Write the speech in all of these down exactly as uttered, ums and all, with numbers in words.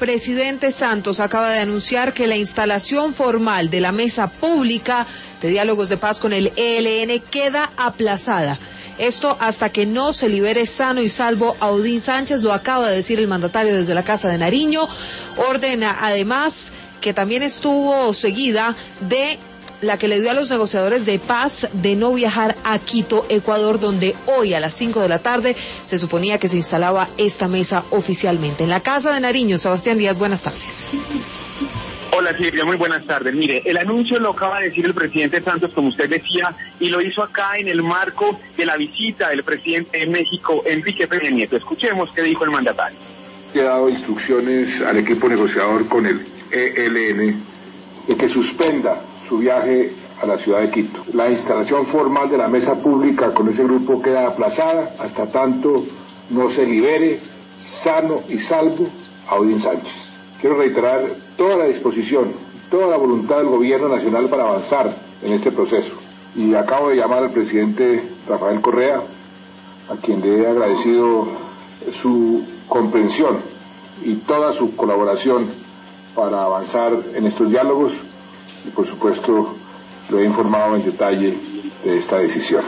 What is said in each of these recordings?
presidente Santos acaba de anunciar que la instalación formal de la mesa pública de diálogos de paz con el E L N queda aplazada. Esto hasta que no se libere sano y salvo a Odín Sánchez, lo acaba de decir el mandatario desde la Casa de Nariño. Ordena además que también estuvo seguida de la que le dio a los negociadores de paz de no viajar a Quito, Ecuador, donde hoy a las cinco de la tarde se suponía que se instalaba esta mesa oficialmente. En la Casa de Nariño, Sebastián Díaz, buenas tardes. Hola Silvia, muy buenas tardes. Mire, el anuncio lo acaba de decir el presidente Santos, como usted decía, y lo hizo acá en el marco de la visita del presidente de México, Enrique Peña Nieto. Escuchemos qué dijo el mandatario. He dado instrucciones al equipo negociador con el E L N de que suspenda su viaje a la ciudad de Quito. La instalación formal de la mesa pública con ese grupo queda aplazada hasta tanto no se libere sano y salvo a Odín Sánchez. Quiero reiterar toda la disposición, toda la voluntad del gobierno nacional para avanzar en este proceso. Y acabo de llamar al presidente Rafael Correa, a quien le he agradecido su comprensión y toda su colaboración para avanzar en estos diálogos. Y por supuesto lo he informado en detalle de esta decisión.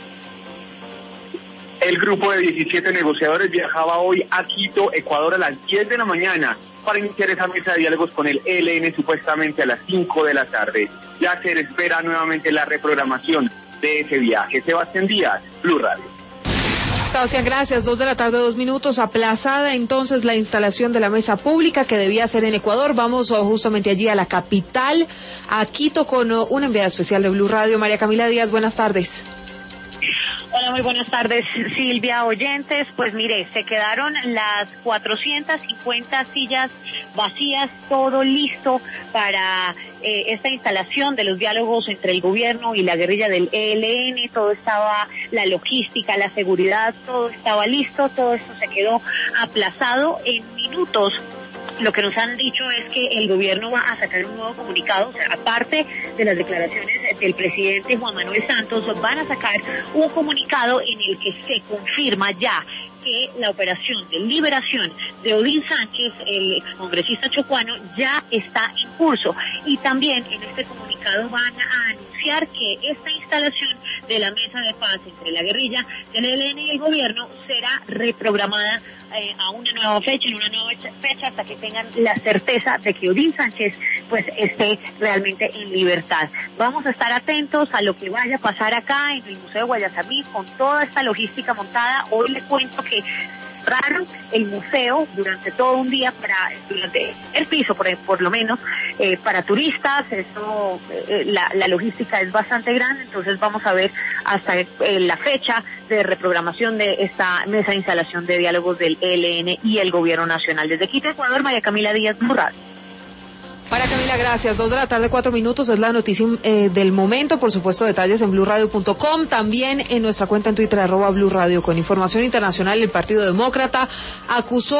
El grupo de diecisiete negociadores viajaba hoy a Quito, Ecuador, a las diez de la mañana para iniciar esa mesa de diálogos con el E L N supuestamente a las cinco de la tarde. Ya se espera nuevamente la reprogramación de ese viaje. Sebastián Díaz, Blue Radio. Sebastián, gracias. Dos de la tarde, dos minutos. Aplazada entonces la instalación de la mesa pública que debía ser en Ecuador. Vamos justamente allí a la capital, a Quito, con una enviada especial de Blue Radio. María Camila Díaz, buenas tardes. Hola, muy buenas tardes, Silvia, oyentes. Pues mire, se quedaron las cuatrocientas cincuenta sillas vacías, todo listo para eh, esta instalación de los diálogos entre el gobierno y la guerrilla del E L N. Todo estaba, la logística, la seguridad, todo estaba listo. Todo esto se quedó aplazado en minutos. Lo que nos han dicho es que el gobierno va a sacar un nuevo comunicado, o sea, aparte de las declaraciones del presidente Juan Manuel Santos, van a sacar un comunicado en el que se confirma ya que la operación de liberación de Odín Sánchez, el excongresista chocuano, ya está en curso. Y también en este comunicado van a anunciar que esta instalación de la mesa de paz entre la guerrilla del E L N y el gobierno será reprogramada eh, a una nueva fecha, en una nueva fecha, hasta que tengan la certeza de que Odín Sánchez pues esté realmente en libertad. Vamos a estar atentos a lo que vaya a pasar acá en el Museo de Guayasamí con toda esta logística montada. Hoy les cuento que cerraron el museo durante todo un día para durante el piso por, por lo menos eh, para turistas. Eso eh, la, la logística es bastante grande, entonces vamos a ver hasta eh, la fecha de reprogramación de esta mesa de instalación de diálogos del E L N y el gobierno nacional. Desde Quito, Ecuador, María Camila Díaz, Blue Radio. María Camila, gracias. Dos de la tarde, cuatro minutos, es la noticia eh, del momento. Por supuesto, detalles en blue radio punto com. También en nuestra cuenta en Twitter, arroba Blue Radio. Con información internacional, el Partido Demócrata acusó